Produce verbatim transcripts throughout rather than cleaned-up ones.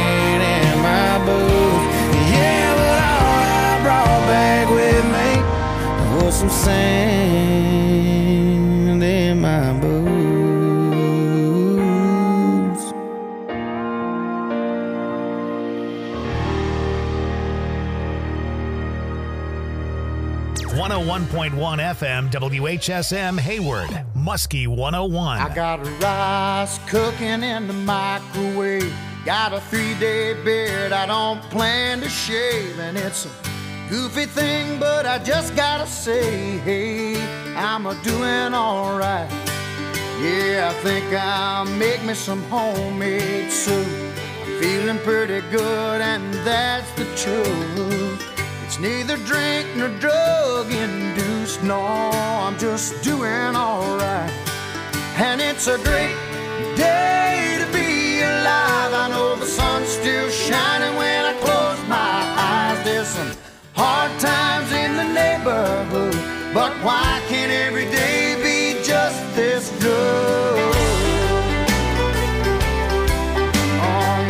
sand in my boots. Yeah, but all I brought back with me was some sand in my boots. one oh one point one F M W H S M Hayward, Muskie one oh one. I got rice cooking in the microwave. Got a three-day beard I don't plan to shave. And it's a goofy thing, but I just gotta say, hey, I'm a doing all right. Yeah, I think I'll make me some homemade soup. I'm feeling pretty good, and that's the truth. It's neither drink nor drug induced. No, I'm just doing all right. And it's a great day to be alive. I know the sun's still shining when I close my eyes. There's some hard times in the neighborhood, but why can't every day be just this good? Oh,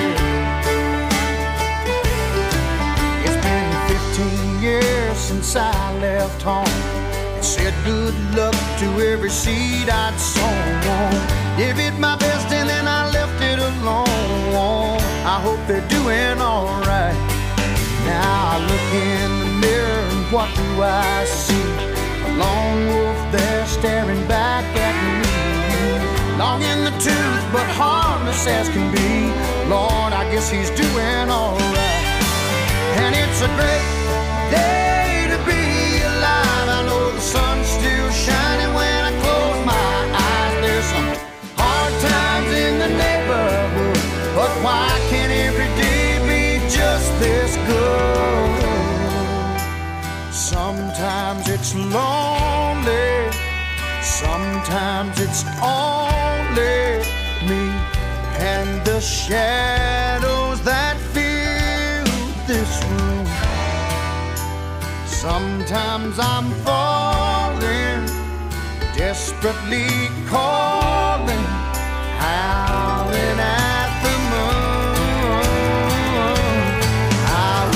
yeah. It's been fifteen years since I left home. It said good luck to every seed I'd sown. Give it my best and then I left it alone. I hope they're doing all right. Now I look in the mirror and what do I see? A lone wolf there staring back at me. Long in the tooth but harmless as can be. Lord, I guess he's doing all right. And it's a great day to be alive. I know the sun's still shining when I close my eyes. There's some hard times in the neighborhood, but why can't every day be just this good? Sometimes it's lonely, sometimes it's only me and the shadows that fill this room. Sometimes I'm falling, desperately calling, howling at the moon. I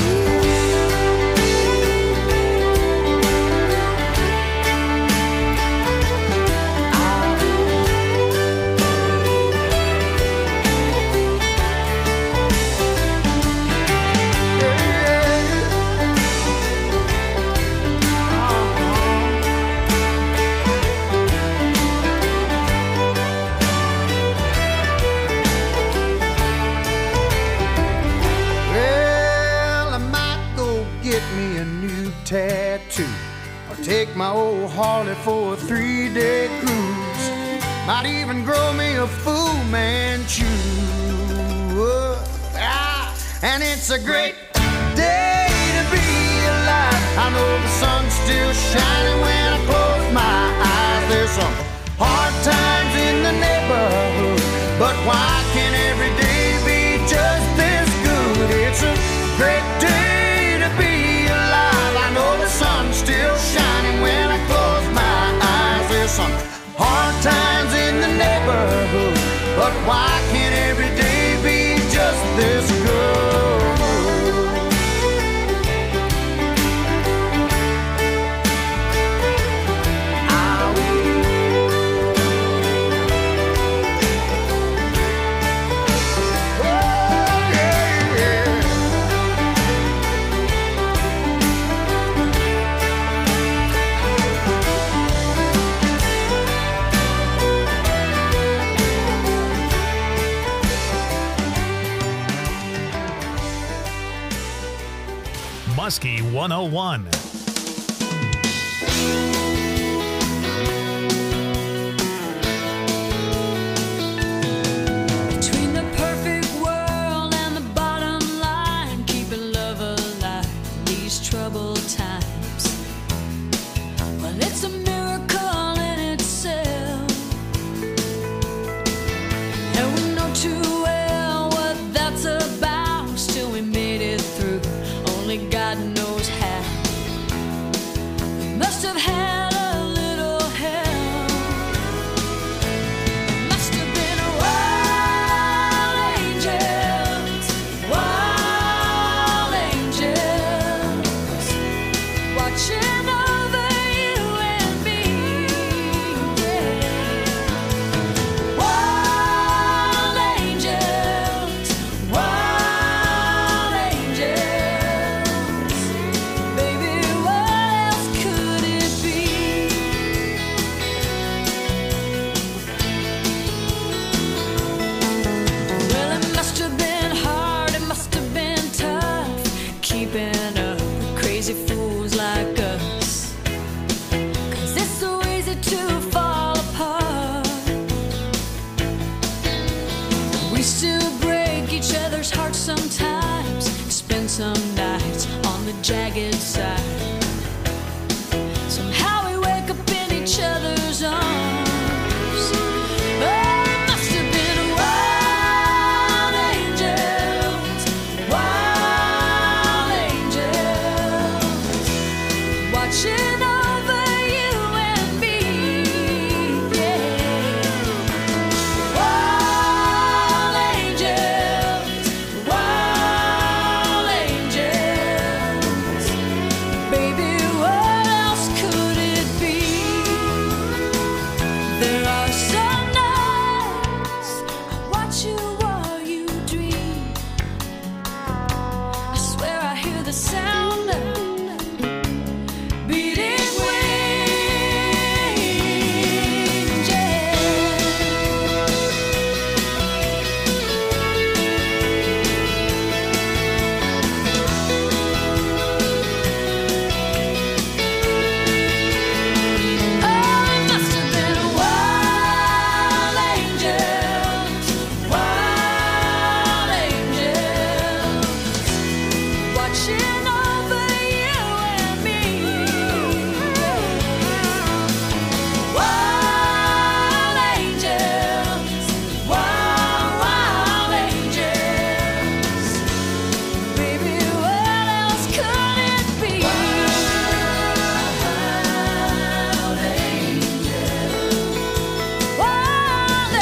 tattoo, or take my old Harley for a three-day cruise. Might even grow me a Fu Manchu. Ah, and it's a great day to be alive. I know the sun's still shining when I close my eyes. There's some hard times in the neighborhood, but why can't every day be just this good? It's a great day to be alive. I know the sun's still shining when I close my eyes. There's some hard times in the neighborhood, but why can't every day be just this good? Muskie one oh one. Between the perfect world and the bottom line, keeping love alive in these troubled times. Well, it's a miracle in itself, and we know too well what that's about. Still we made it through, only God knows how. jagged side. Somehow we wake up in each other's arms. Oh, it must have been wild angels, wild angels, watching over you and me. Yeah, wild angels, wild angels. Baby, what else could it be? There are some nights I watch you while you dream. I swear I hear the sound of beating wings. Yeah. Oh, it must have been wild angels, wild angels, watching over you and me. Wild angels, wild, wild angels. Baby, what else could it be? Wild angels, wild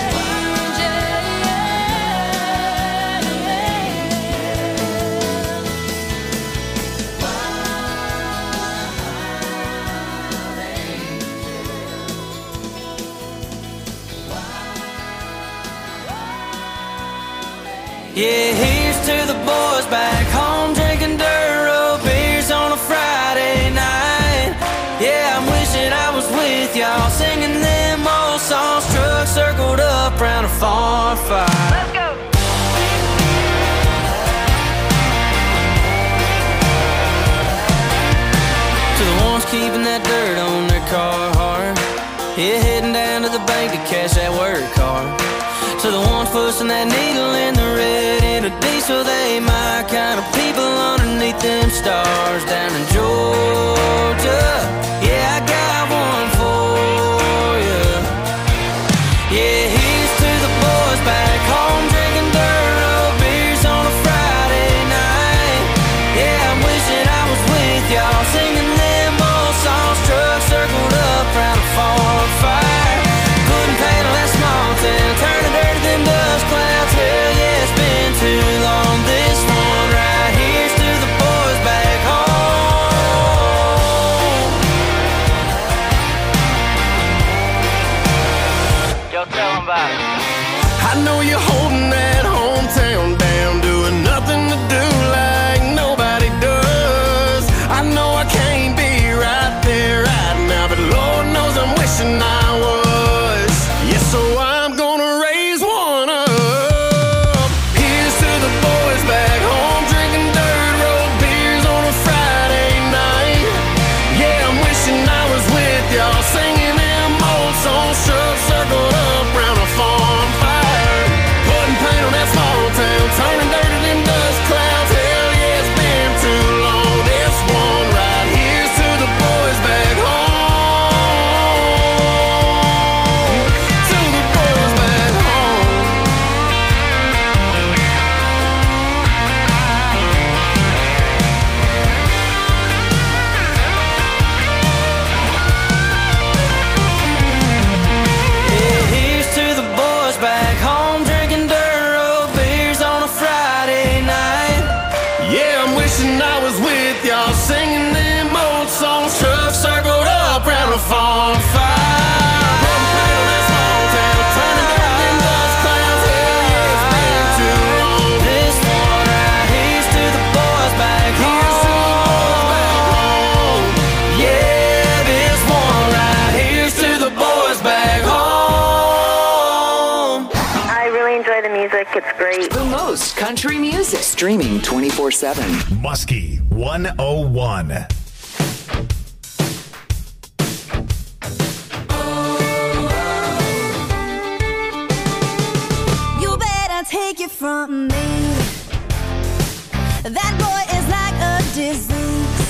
Yeah, here's to the boys back home drinking dirt road beers on a Friday night. Yeah, I'm wishing I was with y'all singing them old songs, truck circled up round a farm fire. Let's go. To the ones keeping that dirt on their car hard, yeah, heading down to the bank to cash that work card. To the ones pushing that needle in the red in a diesel, they my kind of people underneath them stars down in Georgia. Yeah, I got one for you. Yeah, here's to the boys back home drinking dirt road beers on a Friday night. Yeah, I'm wishing I was with y'all singing them old songs, truck circled up round a farm fire. Putting paint on that small town, turning dirt to them dust clouds. Hell yeah, it's been too long. This one right here's to the boys back home. Yo, tell them about it. I know you're holding that hometown down, doing nothing to do like nobody does. I know I can't be right there right now, but Lord knows I'm wishing I was. Yeah, so I'm gonna raise one up. Here's to the boys back home drinking dirt road beers on a Friday night. Yeah, I'm wishing I was with y'all singing them old songs, truck circled up round a farm fire. Putting paint on that small town, turning dirt to them dust clouds. Hell yeah, it's been too long. This one right here's to the boys back home. To the boys back home. Yeah, here's to the boys back home drinking dirt road beers on a Friday night. Yeah, I'm wishing I was with y'all singing them old songs, truck circled up round a farm fire. Putting paint on that small town, turning dirt to them dust clouds. Hell yeah, it's been too long. This one right here's to the boys back Here's to the boys back home. Yeah, this one right here's to the boys back home. I really enjoy the music. It's great. The most country music. Streaming twenty-four seven. Muskie one oh one. You better take it from me. That boy is like a disease.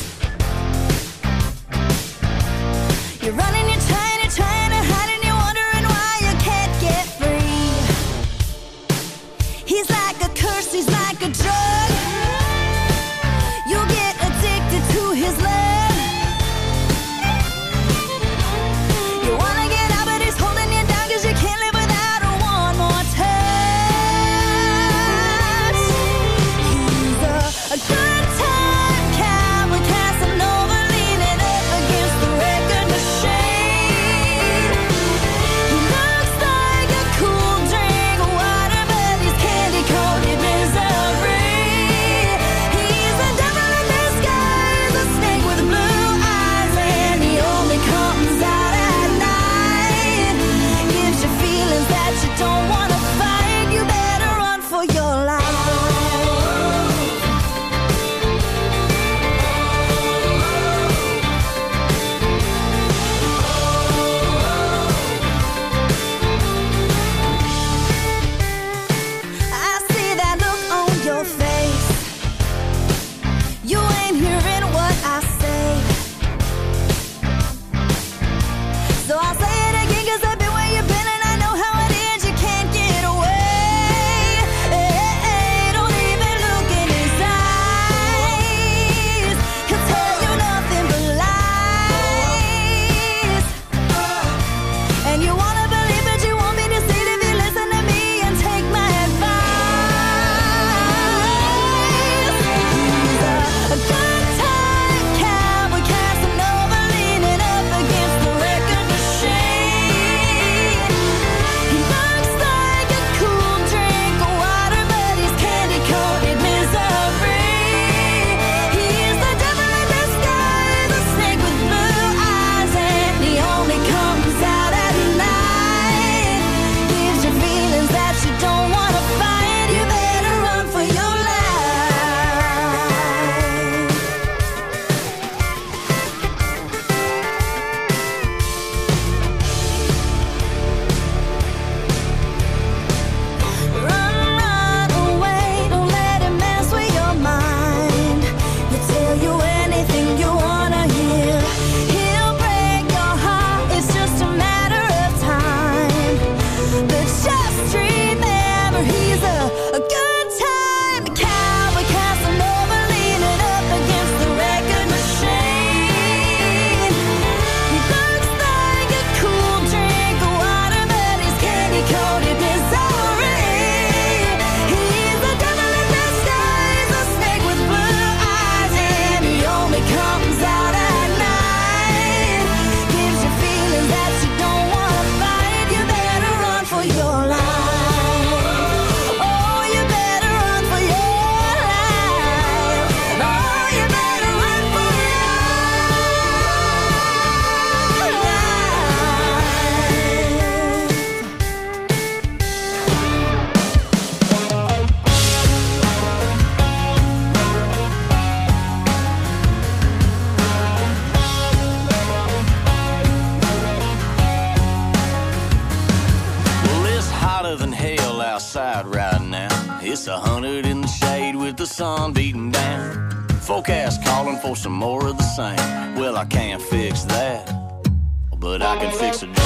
sun beating down. Forecast calling for some more of the same. Well, I can't fix that, but I can fix a drink.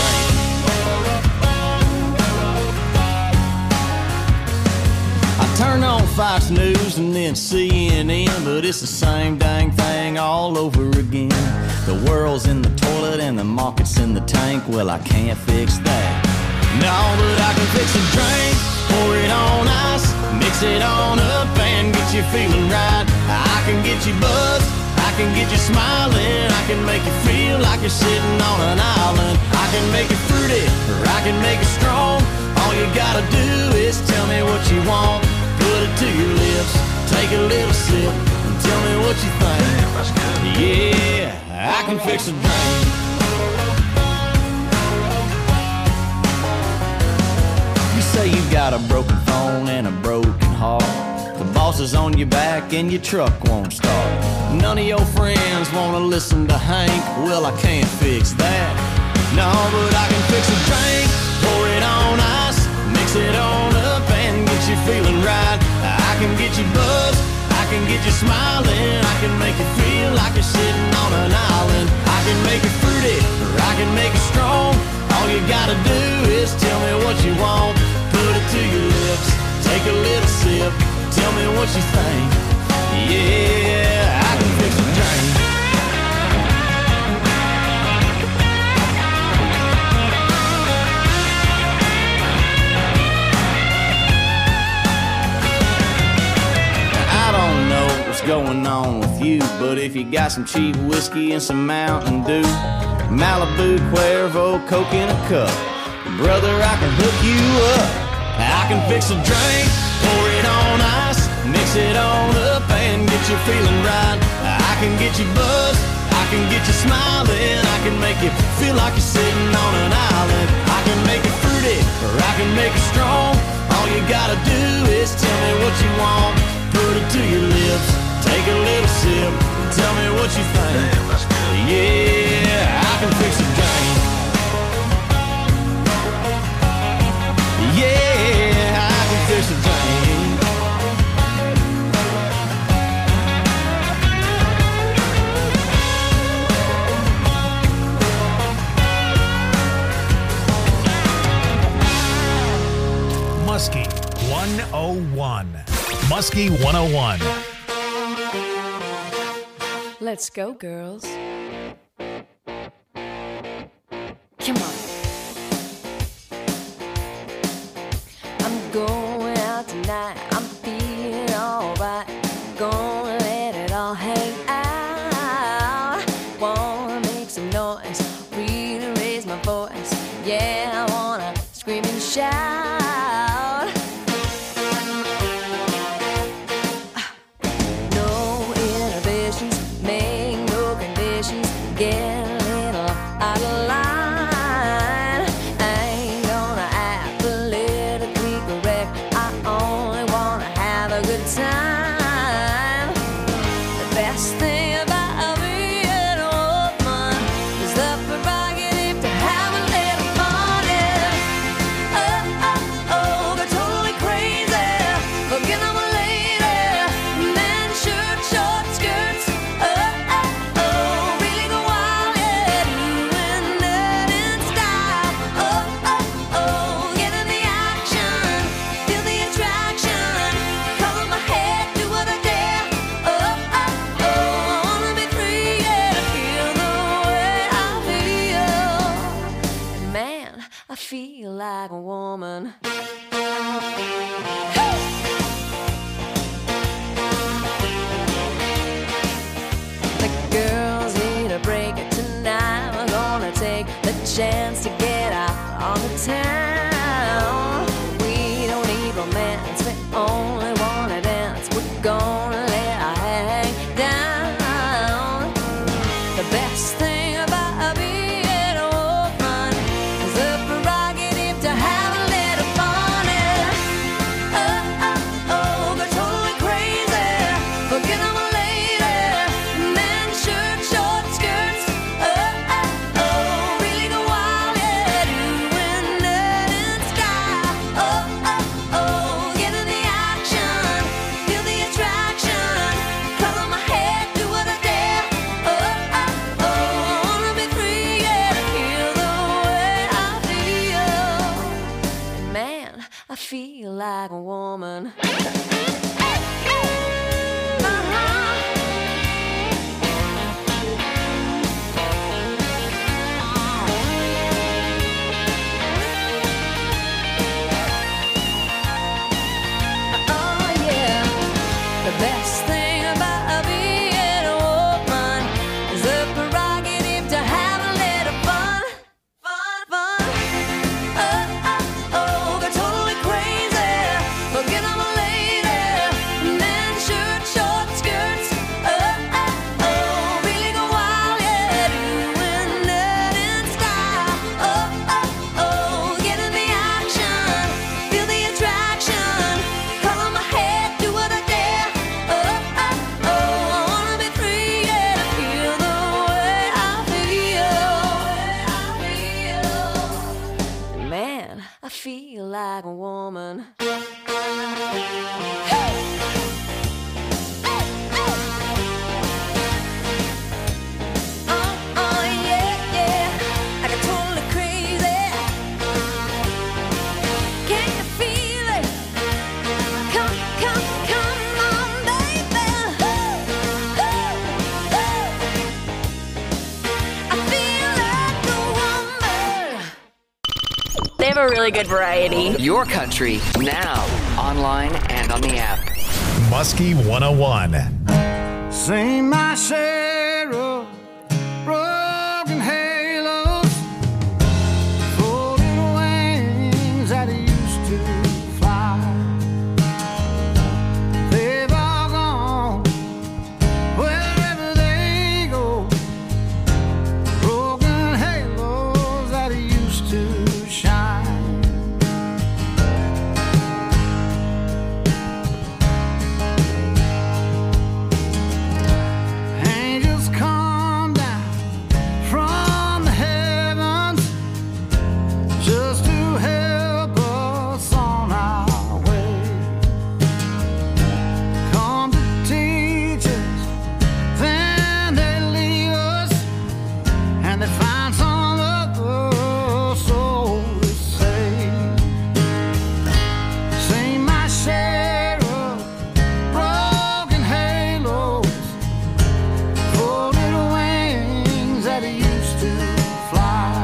I turn on Fox News and then C N N, but it's the same dang thing all over again. The world's in the toilet and the market's in the tank. Well, I can't fix that. No, but I can fix a drink. Pour it on ice, mix it on up and get you feeling right. I can get you buzzed, I can get you smiling. I can make you feel like you're sitting on an island. I can make it fruity, or I can make it strong. All you gotta do is tell me what you want. Put it to your lips, take a little sip, and tell me what you think. Yeah, I can fix a drink. You say you got a broken phone and a broken heart. The boss is on your back and your truck won't start. None of your friends wanna listen to Hank. Well, I can't fix that. No, but I can fix a drink. Pour it on ice, mix it on up and get you feeling right. I can get you buzzed, I can get you smiling. I can make you feel like you're sitting on an island. I can make it fruity, or I can make it strong. All you gotta do is tell me what you want. Put it to your lips, take a little sip, tell me what you think. Yeah, I can fix a drink. I don't know what's going on with you, but if you got some cheap whiskey and some Mountain Dew, Malibu, Cuervo, Coke in a cup, brother, I can hook you up. I can fix a drink, pour it on ice, mix it on up and get you feeling right. I can get you buzzed, I can get you smiling. I can make you feel like you're sitting on an island. I can make it fruity, or I can make it strong. All you gotta do is tell me what you want. Put it to your lips, take a little sip, tell me what you think. Yeah, I can fix a drink. Yeah, I can fix a drink. Muskie one oh one. Muskie one oh one. Let's go, girls. Come on. I'm going out tonight. I'm feeling alright. Gonna let it all hang out. Wanna make some noise, really raise my voice. Yeah, I wanna scream and shout. No inhibitions, make no conditions. The best thing about being a woman is the prerogative to have a little fun. Fun, fun. Oh, oh, oh, go totally crazy. Forget I'm a lady. Men, shirt, short skirts. Oh, oh, oh, really go wild, yeah. Doing it in style. Oh, oh, oh, get in the action. Feel the attraction. Color my head, do what I dare. Oh, oh, oh, I wanna be free, yeah. To feel the way I feel. Man, I feel like a woman. Oh, oh, yeah, yeah. I got totally crazy. Can you feel it? Come, come, come on, baby. Ooh, ooh, ooh. I feel like a woman. They have a really good variety. Your country, now, online and on the app. Muskie one oh one. Sing my share of broken halos, floating wings that used to fly. They've all gone wherever they go. Broken halos that used to shine. Angels come down from the heavens just to help us on our way. Come to teach us, then they leave us, and they find some other soul to save. Sing my share of broken halos, folded wings that used to fly.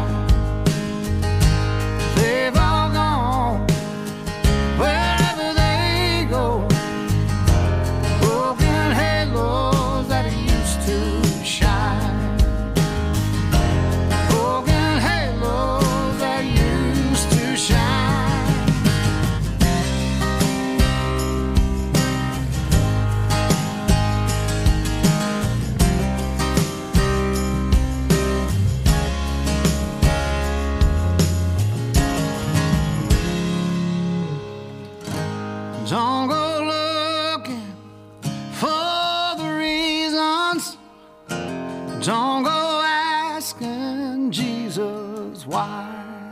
They've all gone wherever they go. Broken halos that used to shine. Broken halos that used to shine. Don't go looking for the reasons. Don't go asking Jesus why.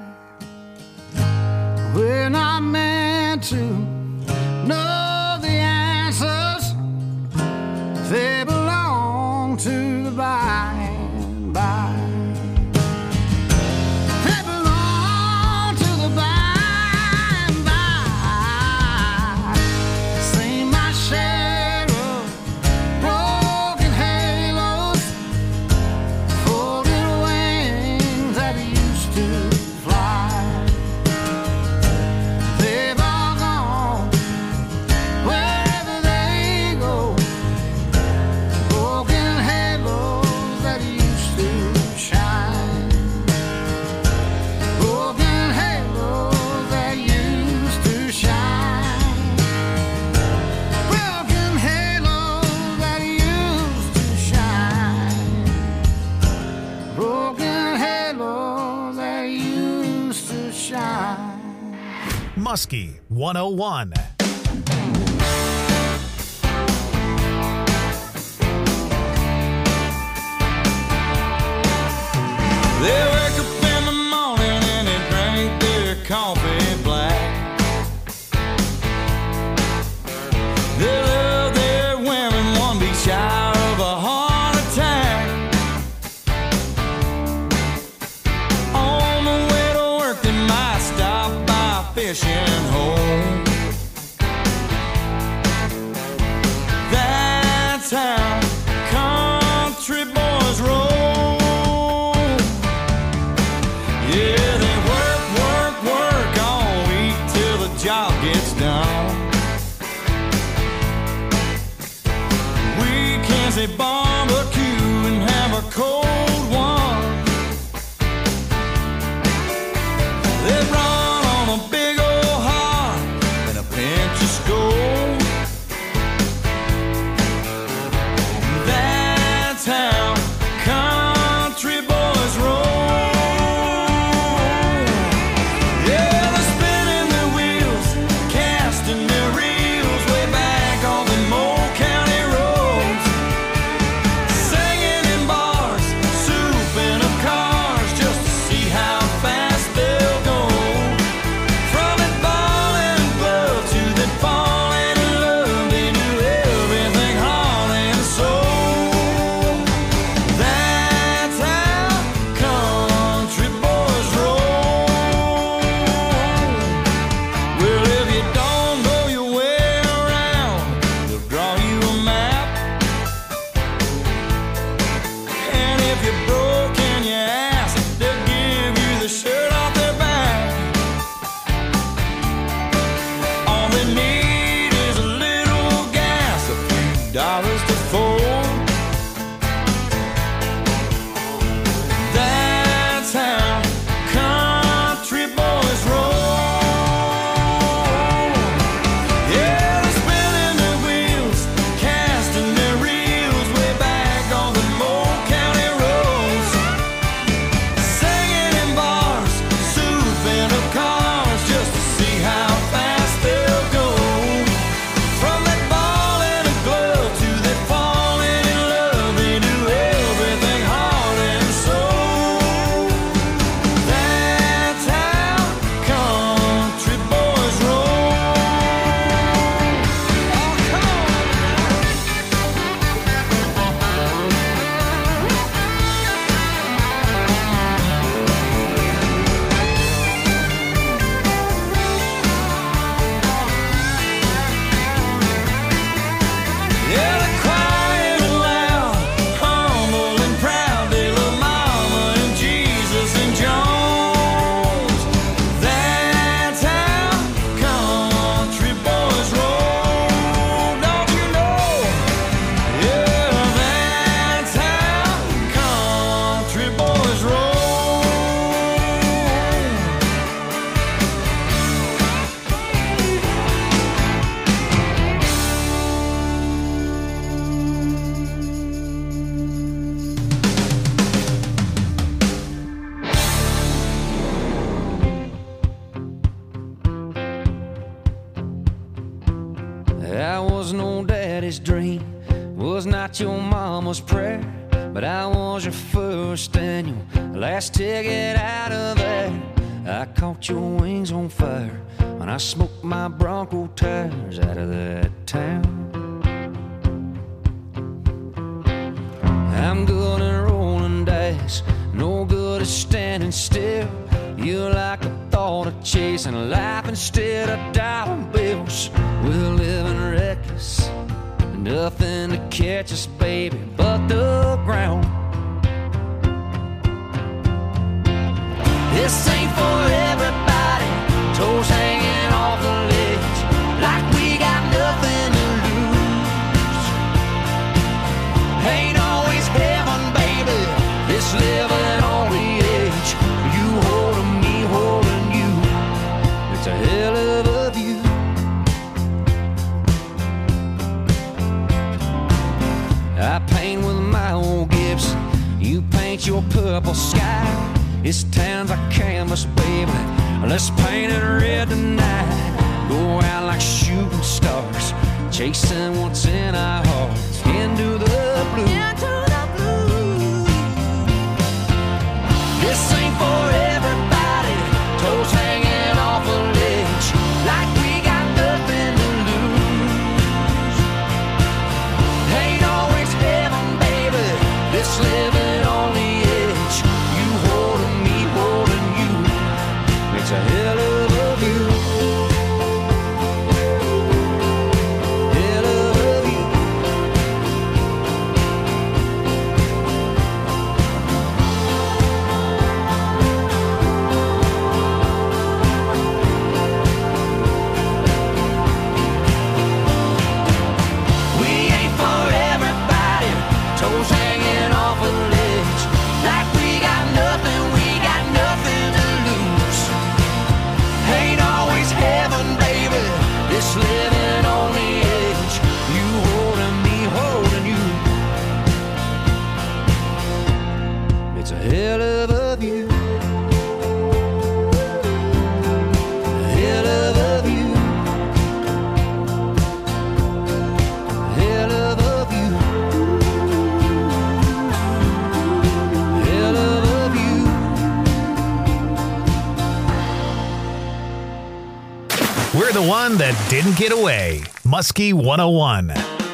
We're not meant to know the answers. They belong to the by and by. They belong to the by and by. Sing my share of broken halos, folded wings that used to fly. They've all gone wherever they go. Broken halos that used to shine. Broken halos that used to shine. Broken halos that used to shine. Broken halos that used to shine. Muskie one oh one. They wake up in the morning and they drink their coffee black. They love their women, one be shy of a heart attack. On the way to work, they might stop by a fishing hole. as they barbecue and have a cold one. They run on a big old heart and a pinch of gold. That's how country boys roll. Yeah, they're spinning their wheels, casting their reels way back on the old county roads, singing in bars, souping up cars just to see how fast they'll go. From that ball and glove to that falling in love, they do everything heart and soul. That's how country boys roll. Well, if you don't go your way around, they'll draw you a map. And if you're broke and you ask, they'll give you the shirt off their back. All they need is a little gas, a few dollars to fold. That's how country boys roll. Yeah, they're spinning their wheels, casting their reels way back on the old county roads, singing in bars, souping up cars just to see how fast they'll go. From that ball and a glove to that falling in love, they do everything heart and soul. That's how country boys roll. Oh, come on. Yeah, they're quiet and loud, humble and proud. They love Mama and Jesus and Jones. That's how country boys roll. Don't you know? Yeah, that's how country boys roll. That was no daddy's dream, was not your mama's prayer, but I was your first and your last ticket out of there. I caught your wings on fire when I smoked my Bronco tires out of that town. I'm good at rolling dice, no good at standing still. You like the thought of chasing life instead of dollar bills. We're living reckless, nothing to catch us, baby, but the ground. This ain't for everybody, toes hanging off the ledge, like we got nothing to lose. Ain't always heaven, baby, this living on the edge. You holding me, holding you, it's a hell of a view. I paint with my old Gibson, you paint your purple sky. This town's a canvas, baby, let's paint it red tonight. Go out like shooting stars, chasing what's in our hearts, into the blue. Into the blue. This ain't for everybody, toes hanging off a ledge, like we got nothing to lose. Ain't always heaven, baby, this living on the edge. You holding me, holding you, it's a hell of a view. Hell of a view. that didn't get away. Muskie one oh one.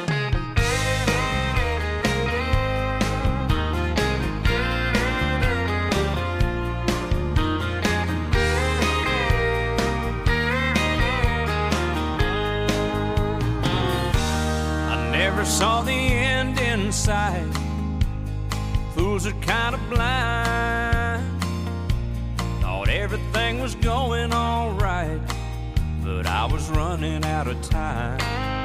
Saw the end in sight. Fools are kind of blind. Thought everything was going all right, but I was running out of time.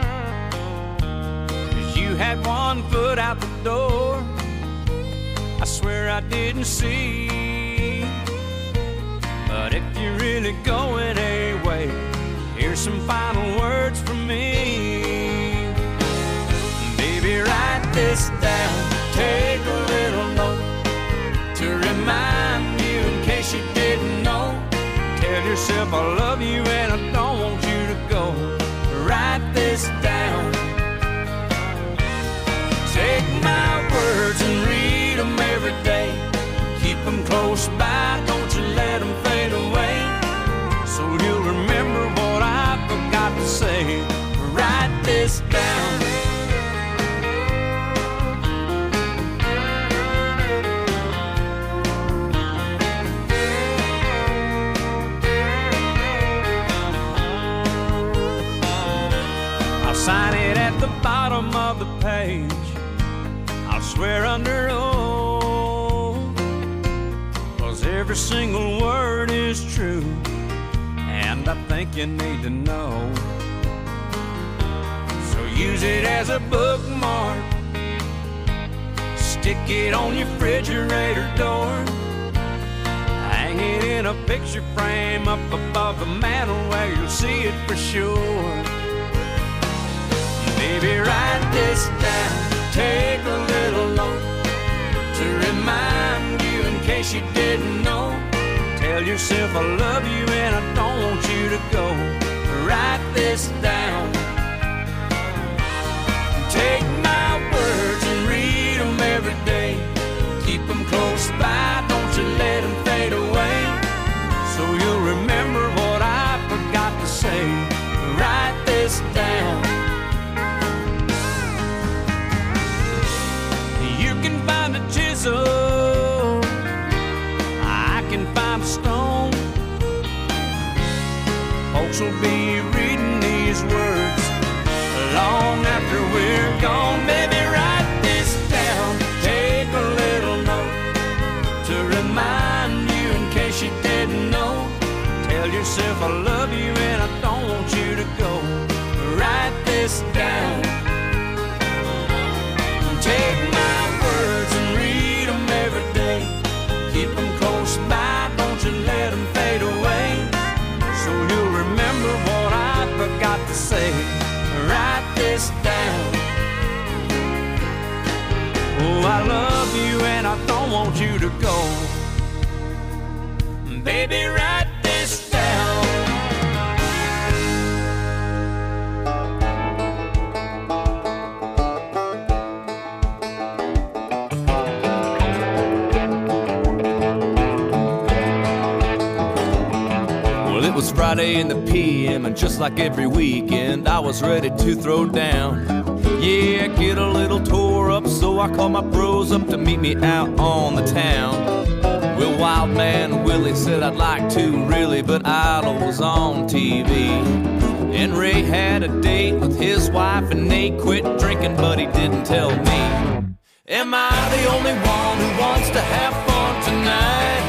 'Cause you had one foot out the door, I swear I didn't see. But if you're really going away, here's some final words from me. Baby, write this down, take a little note to remind you in case you didn't know. Tell yourself I love you and I don't want you to go. Write this down. Take my words and read them every day. Keep them close by, don't you let them fade away. So you'll remember what I forgot to say. Write this down. Sign it at the bottom of the page. I'll swear under oath, 'cause every single word is true, and I think you need to know. So use it as a bookmark, stick it on your refrigerator door, hang it in a picture frame up above the mantle where you'll see it for sure. Baby, write this down, take a little note to remind you in case you didn't know. Tell yourself I love you and I don't want you to go. Write this down. Take my words and read them every day. Keep them close by, don't you let them fade away. So you'll remember what I forgot to say. Write this down. Find a chisel, I can find a stone. Folks will be reading these words long after we're gone. Baby, write this down, take a little note to remind you in case you didn't know. Tell yourself I love you and I don't want you to go. Write this down. Take my words and read them every day. Keep them close by, don't you let them fade away. So you'll remember what I forgot to say. Write this down. Oh, I love you and I don't want you to go. Baby, write this down. It was Friday in the P M and just like every weekend I was ready to throw down. Yeah, get a little tore up, so I called my bros up to meet me out on the town. Well, Wild Man Willie said I'd like to really, but Idol was on T V. And Ray had a date with his wife and Nate quit drinking, but he didn't tell me. Am I the only one who wants to have fun tonight?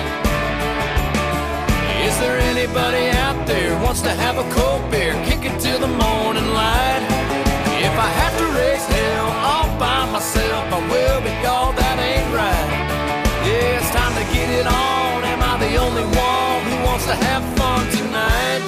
Is there anybody out there wants to have a cold beer, kick it till the morning light? If I have to raise hell all by myself, I will, but y'all, that ain't right. Yeah, it's time to get it on. Am I the only one who wants to have fun tonight?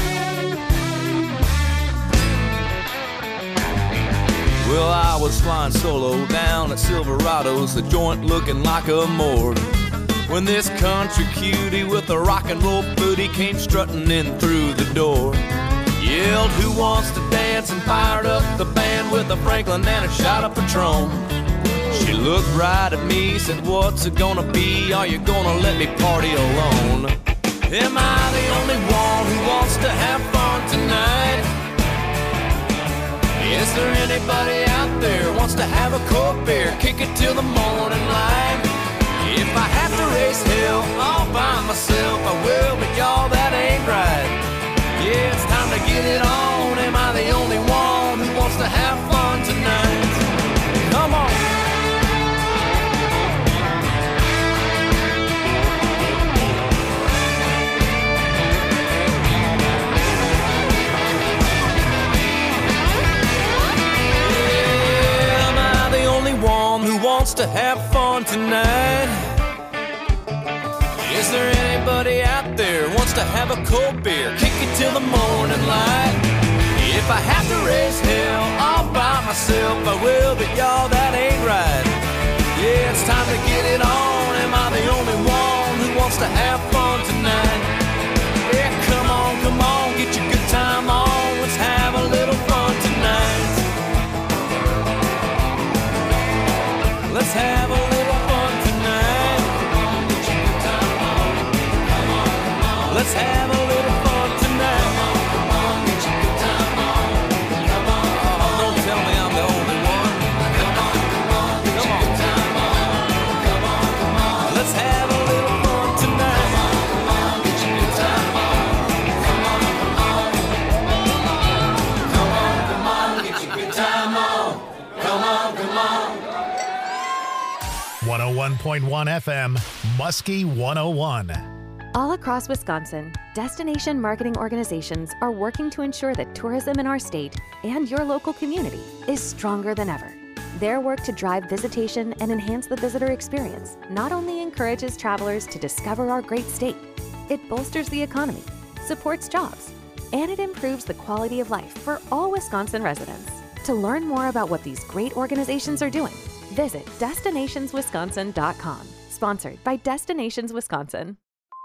Well, I was flying solo down at Silverado's, the joint looking like a morgue, when this country cutie with a rock and roll booty came strutting in through the door. Yelled, who wants to dance, and fired up the band with a Franklin and a shot of Patron. She looked right at me, said, what's it gonna be? Are you gonna let me party alone? Am I the only one who wants to have fun tonight? Is there anybody out there wants to have a cold beer, kick it till the morning light? If I have to raise hell all by myself, I will, but y'all, that ain't right. Yeah, it's time to get it on. Am I the only one who wants to have fun tonight? Come on. To have fun tonight. Is there anybody out there wants to have a cold beer, kick it till the morning light? If I have to raise hell all by myself, I will, but y'all, that ain't right. Yeah, it's time to get it on. Am I the only one who wants to have fun tonight? Yeah, come on, come on, get your good time on. Let's have a little fun tonight. Let's have a little fun tonight. Let's have a little fun tonight. Don't tell me I'm the only one. Come on. Let's have a little fun tonight. Come on, come on, get your good time on. Come on, come on. one oh one point one F M, Muskie one oh one. All across Wisconsin, destination marketing organizations are working to ensure that tourism in our state and your local community is stronger than ever. Their work to drive visitation and enhance the visitor experience not only encourages travelers to discover our great state, it bolsters the economy, supports jobs, and it improves the quality of life for all Wisconsin residents. To learn more about what these great organizations are doing, visit destinations wisconsin dot com. Sponsored by Destinations Wisconsin.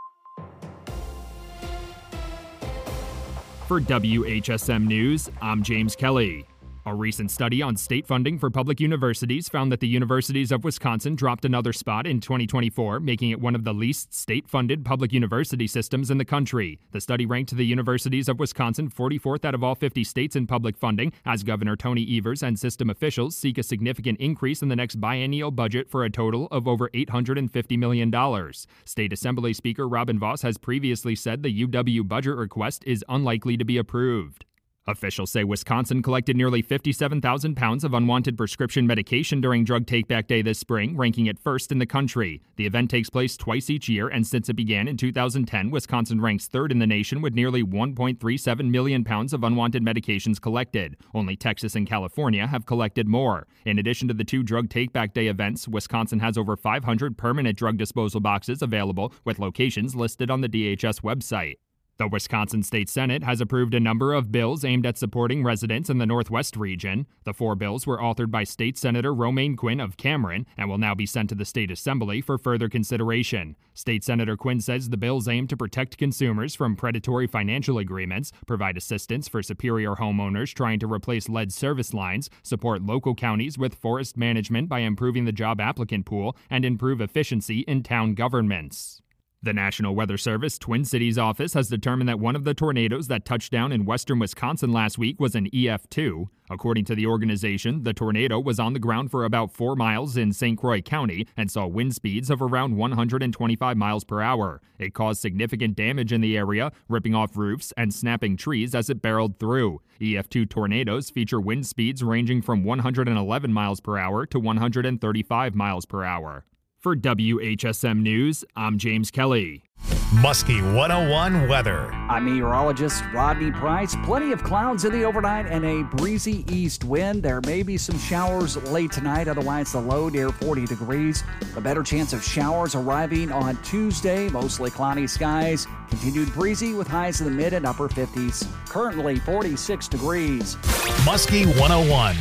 For W H S M News, I'm James Kelly. A recent study on state funding for public universities found that the universities of Wisconsin dropped another spot in twenty twenty-four, making it one of the least state-funded public university systems in the country. The study ranked the universities of Wisconsin forty-fourth out of all fifty states in public funding, as Governor Tony Evers and system officials seek a significant increase in the next biennial budget for a total of over eight hundred fifty million dollars. State Assembly Speaker Robin Vos has previously said the U W budget request is unlikely to be approved. Officials say Wisconsin collected nearly fifty-seven thousand pounds of unwanted prescription medication during Drug Take-Back Day this spring, ranking it first in the country. The event takes place twice each year, and since it began in two thousand ten, Wisconsin ranks third in the nation with nearly one point three seven million pounds of unwanted medications collected. Only Texas and California have collected more. In addition to the two Drug Take-Back Day events, Wisconsin has over five hundred permanent drug disposal boxes available, with locations listed on the D H S website. The Wisconsin State Senate has approved a number of bills aimed at supporting residents in the Northwest region. The four bills were authored by State Senator Romaine Quinn of Cameron and will now be sent to the State Assembly for further consideration. State Senator Quinn says the bills aim to protect consumers from predatory financial agreements, provide assistance for Superior homeowners trying to replace lead service lines, support local counties with forest management by improving the job applicant pool, and improve efficiency in town governments. The National Weather Service Twin Cities office has determined that one of the tornadoes that touched down in western Wisconsin last week was an E F two. According to the organization, the tornado was on the ground for about four miles in Saint Croix County and saw wind speeds of around one hundred twenty-five miles per hour. It caused significant damage in the area, ripping off roofs and snapping trees as it barreled through. E F two tornadoes feature wind speeds ranging from one hundred eleven miles per hour to one hundred thirty-five miles per hour. For W H S M News, I'm James Kelly. Muskie one oh one weather. I'm meteorologist Rodney Price. Plenty of clouds in the overnight and a breezy east wind. There may be some showers late tonight, otherwise the low near forty degrees. A better chance of showers arriving on Tuesday. Mostly cloudy skies. Continued breezy with highs in the mid and upper fifties. Currently forty-six degrees. Muskie one oh one.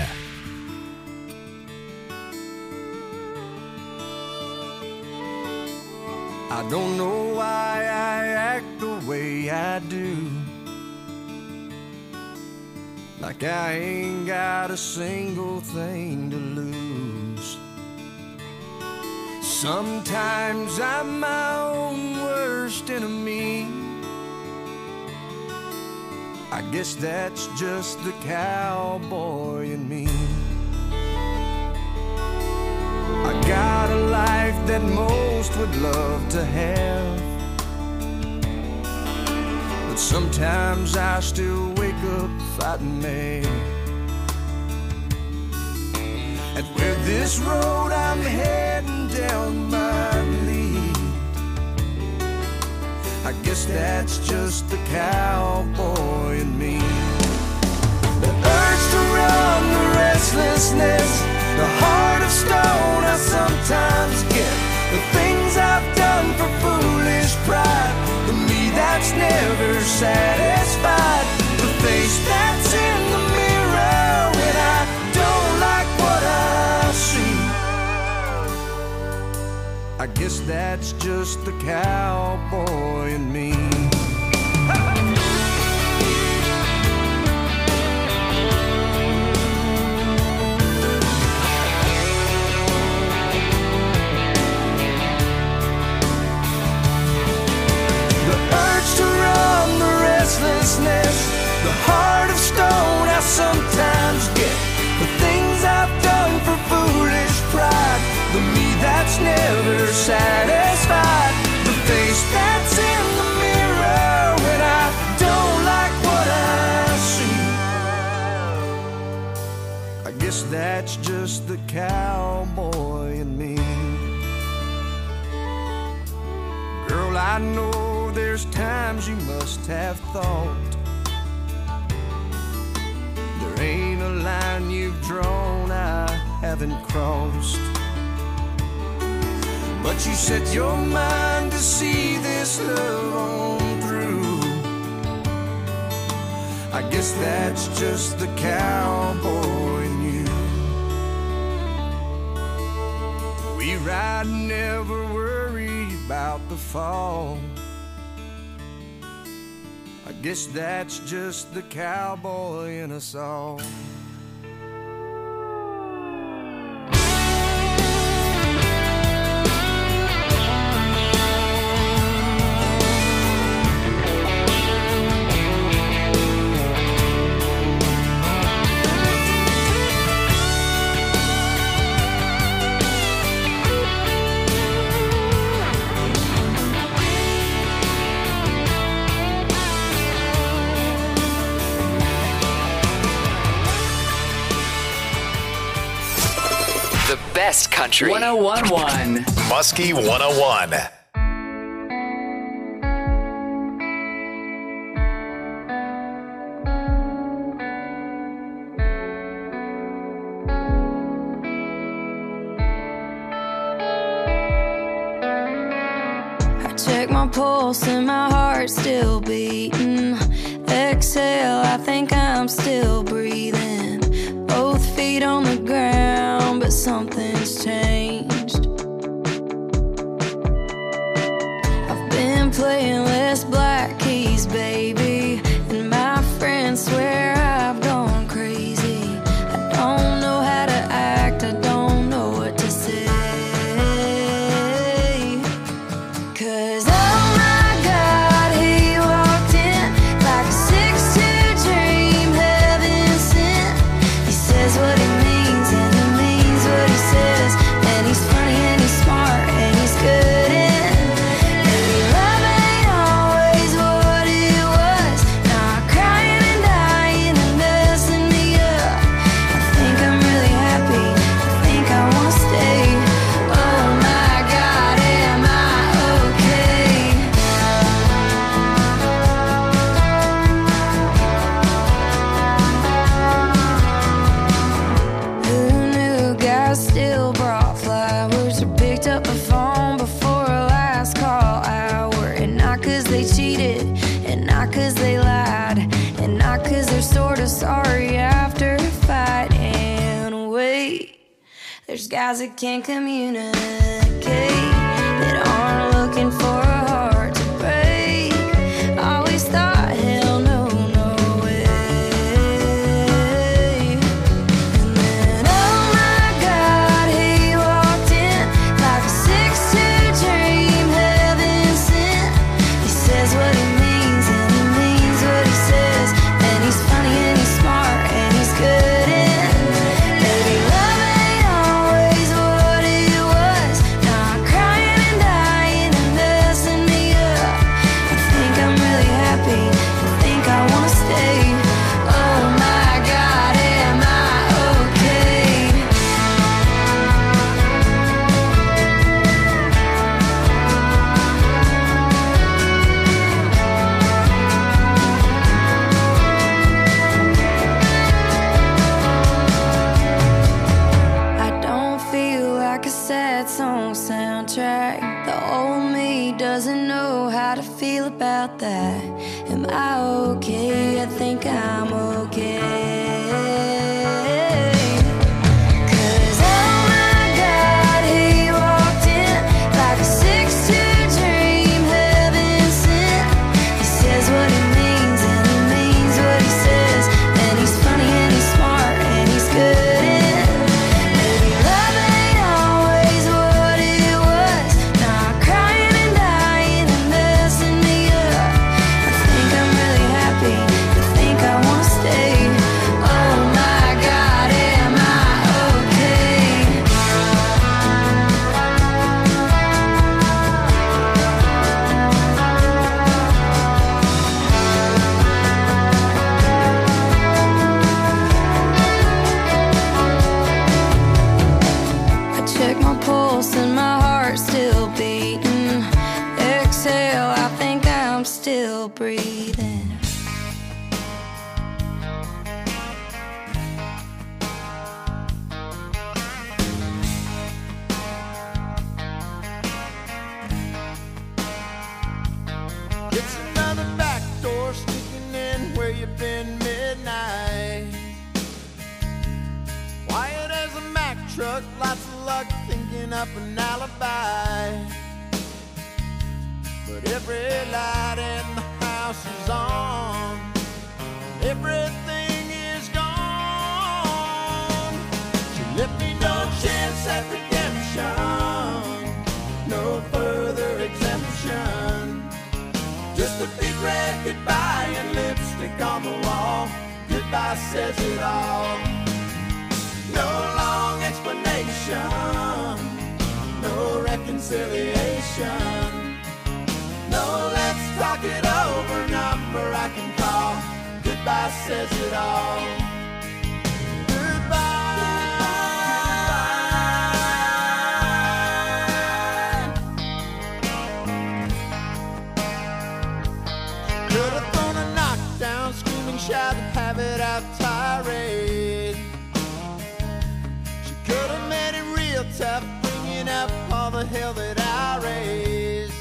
I don't know why I act the way I do, like I ain't got a single thing to lose. Sometimes I'm my own worst enemy. I I guess that's just the cowboy in me. I got a life that most would love to have, but sometimes I still wake up fighting mad. And where this road I'm heading down might lead, I guess that's just the cowboy in me. The urge to run, the restlessness, the heart of stone I sometimes get. The things I've done for foolish pride, for me that's never satisfied. The face that's in the mirror when I don't like what I see, I guess that's just the cowboy in me. The heart of stone I sometimes get. The things I've done for foolish pride, the me that's never satisfied. The face that's in the mirror when I don't like what I see, I guess that's just the cowboy in me. Girl, I know there's times you must have thought there ain't a line you've drawn I haven't crossed, but you set your mind to see this love on through. I guess that's just the cowboy in you. We ride, never worry about the fall. I guess that's just the cowboy in us all. Best country. one oh one point one Muskie one oh one. I check my pulse and my heart's still beating. Exhale, I think I'm still breathing. Both feet on the ground, but something's changed. I've been playing less black keys, baby, and my friends swear I've gone crazy. I don't know how to act, I don't know what to say. 'Cause oh my God, he walked in like a six two dream, heaven sent. He says what he means and he means what he says, and he's funny and he's smart and he's good and maybe love ain't always what it was. Not crying and dying and messing me up. I think I'm really happy, I think I wanna stay. Oh my God, am I okay? Who knew guys still brought flowers or picked up the phone before a last call hour? And not 'cause they cheated, and not 'cause they lied, and not 'cause they're sorta sorry after a fight. And wait, there's guys that can't communicate, that aren't looking for a heart to break. Always thought, hell no, no way. And then, oh my God, he walked in like a six two dream, heaven sent. He says what he means and he means what he says, and song soundtrack. The old me doesn't know how to feel about that. Am I okay? I think I'm okay. Breathing. It's another back door sneaking in where you've been midnight. Quiet as a Mack truck, lots of luck thinking up an alibi. But every light in the house is on, everything is gone. She left me no chance at redemption, no further exemption. Just a big red goodbye and lipstick on the wall. Goodbye says it all. No long explanation, no reconciliation. No, let's talk it over, number I can call. Goodbye says it all. Goodbye. Could have thrown a knockdown, screaming, shout, have it out tirade. She could have made it real tough, bringing up all the hell that I raised.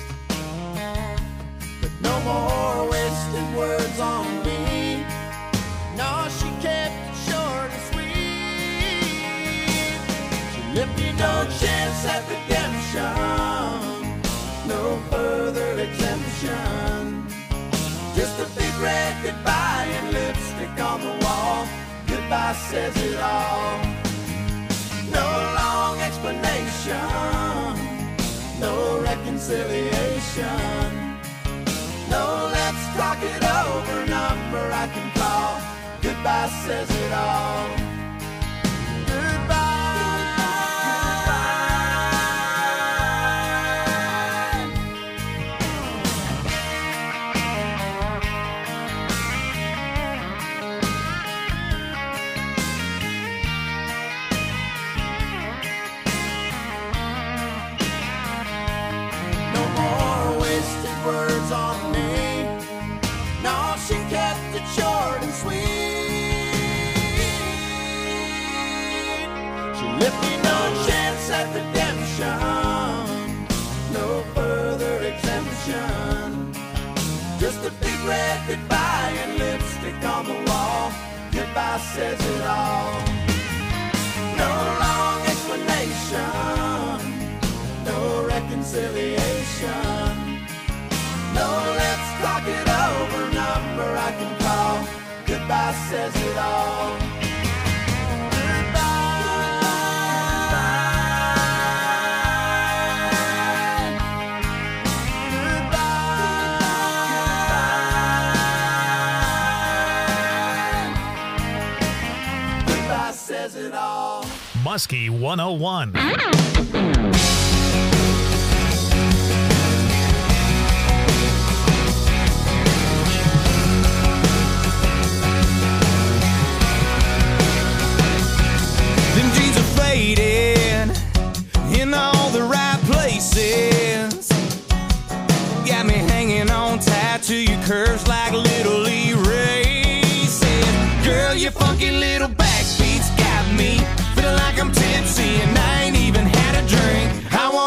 No more wasted words on me. No, she kept it short and sweet. She left me no chance at redemption, no further exemption. Just a big red goodbye and lipstick on the wall. Goodbye says it all. No long explanation, no reconciliation. No, let's talk it over, number I can call. Goodbye says it all. Words on me. No, she kept it short and sweet. She left me no chance at redemption, no further exemption. Just a big red goodbye and lipstick on the wall. Goodbye says it all. No long explanation, no reconciliation. No, let's talk it over, number I can call. Goodbye says it all. Goodbye. Goodbye says it all. Muskie one oh one. In all the right places, got me hanging on tight to your curves like little Lee races. Girl, your funky little backbeats got me feeling like I'm tipsy and I ain't even had a drink. I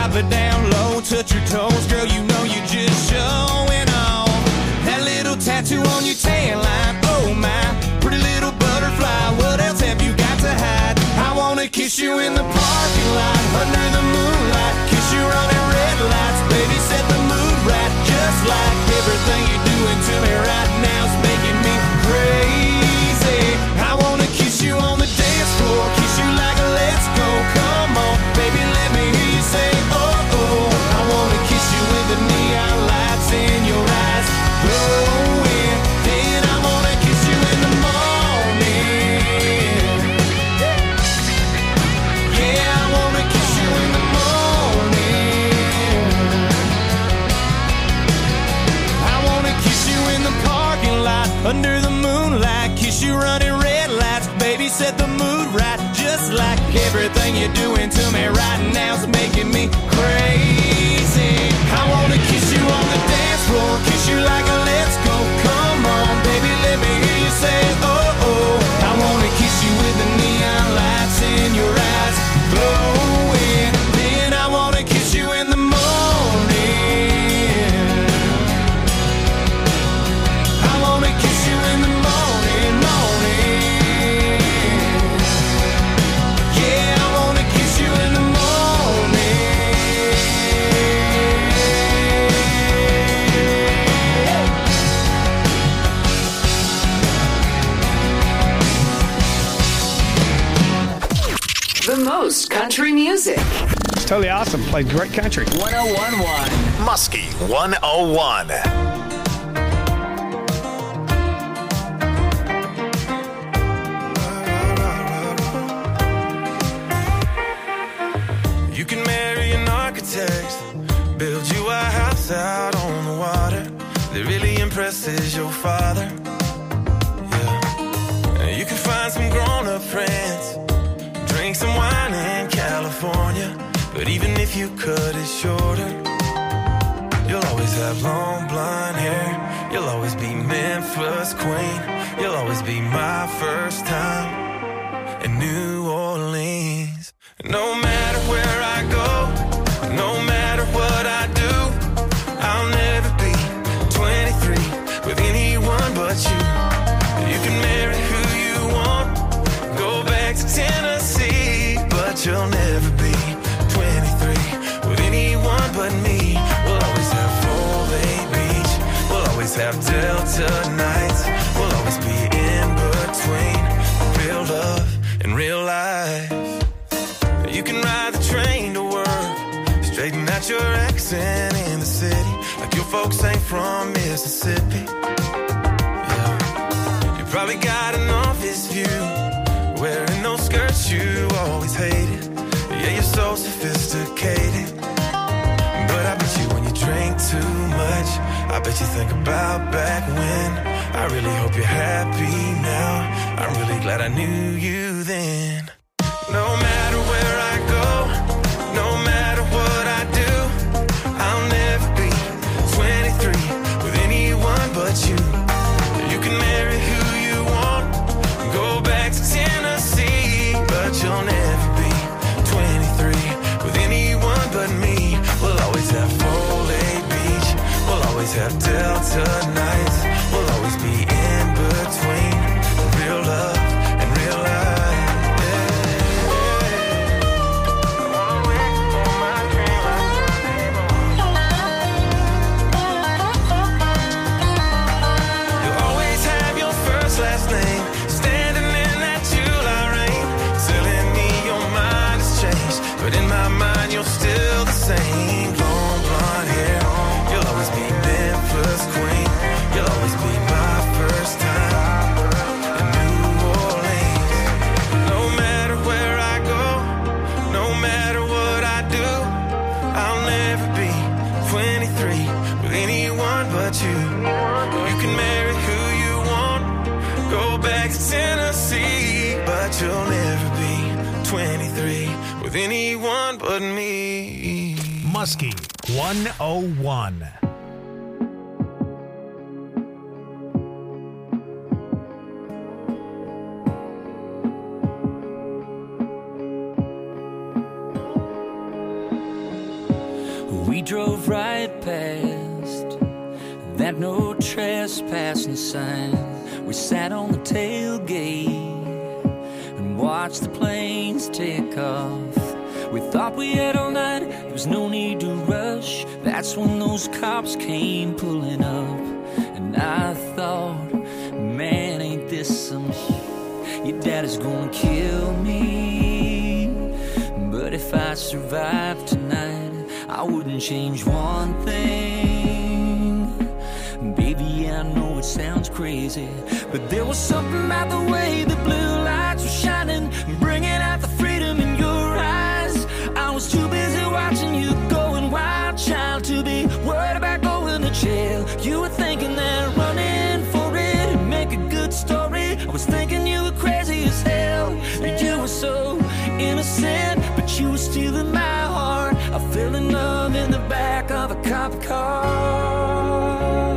Drop it down low, touch your toes, girl, you know you're just showing off. That little tattoo on your tan line, oh my, pretty little butterfly, what else have you got to hide? I wanna kiss you in the parking lot, under the moonlight, kiss you running red lights, baby, set the mood right, just like everything you're doing to me right now is making me crazy. I wanna kiss you on the dance floor, kiss you like a let's go, come on, baby, let me hear you say, oh, oh. I wanna kiss you with the neon lights in your eyes glowing, then I wanna kiss you in the morning. Yeah, I wanna kiss you in the morning. I wanna kiss you in the parking lot, under the moonlight, kiss you running red lights, baby, set the mood right, just like everything you're doing to me right now is making me crazy. I wanna kiss you on the dance floor, kiss you like a let's go, come on, baby, let me hear you say, oh, oh. I wanna kiss you with the neon lights in your eyes glowing, then I wanna kiss you in the morning. I wanna kiss you in the morning, morning. Yeah, I wanna kiss you in the The most country music. It's totally awesome. Played great country. one oh one point one. Muskie one oh one. You can marry an architect, build you a house out on the water that really impresses your father. Yeah. And you can find some grown-up friends, drink some wine in California, but even if you cut it shorter, you'll always have long blonde hair. You'll always be Memphis queen. You'll always be my first time in New Orleans. No matter where I go, no matter what I do, I'll never be twenty-three with anyone but you. You can marry who you want, go back to Tennessee, but you'll never be twenty-three with anyone but me. We'll always have full Bay Beach, we'll always have Delta nights, we'll always be in between real love and real life. You can ride the train to work, straighten out your accent in the city, like your folks ain't from Mississippi. Yeah. You probably got an office view, wearing those skirts you always hated. Yeah, you're so sophisticated, but I bet you when you drink too much, I bet you think about back when. I really hope you're happy now, I'm really glad I knew you then. No matter where I go, no matter what I do, I'll never be twenty-three with anyone but you. You can marry who you want, go back to Tennessee, but you'll never be twenty-three with anyone but me. We'll always have full Bay Beach, we'll always have Delta nights, we'll always be in between real love and real life. Last name, standing in that July rain, telling me your mind has changed, but in my mind you're still the same. Long blonde hair, you'll always be Memphis queen, you'll always be my first time in New Orleans. No matter where I go, no matter what I do, I'll never be twenty-three with anyone but you. You can marry who you want, go back to Tennessee, but you'll never be twenty-three with anyone but me. Muskie one oh one. We drove right past that no trespassing sign. We sat on the tailgate and watched the planes take off. We thought we had all night, there was no need to rush. That's when those cops came pulling up. And I thought, man, ain't this some shit? Your dad is gonna kill me. But if I survive tonight, I wouldn't change one thing. Baby, yeah, I know it sounds crazy, but there was something about the way the blue lights were shining, bringing out the freedom in your eyes. I was too busy watching you going wild, child, to be worried about going to jail. You were thinking that running for it would make a good story. I was thinking you were crazy as hell. You were so innocent, but you were stealing my heart. I fell in love in the back of a cop car.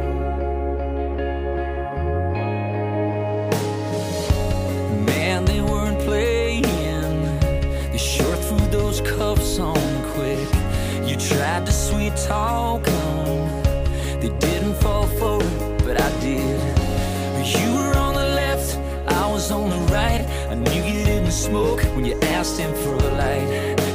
Man, they weren't playing. They sure threw those cuffs on quick. You tried to sweet talk them. They didn't fall for it, but I did. You were on the left, I was on the right. I knew you didn't smoke when you asked him for a light.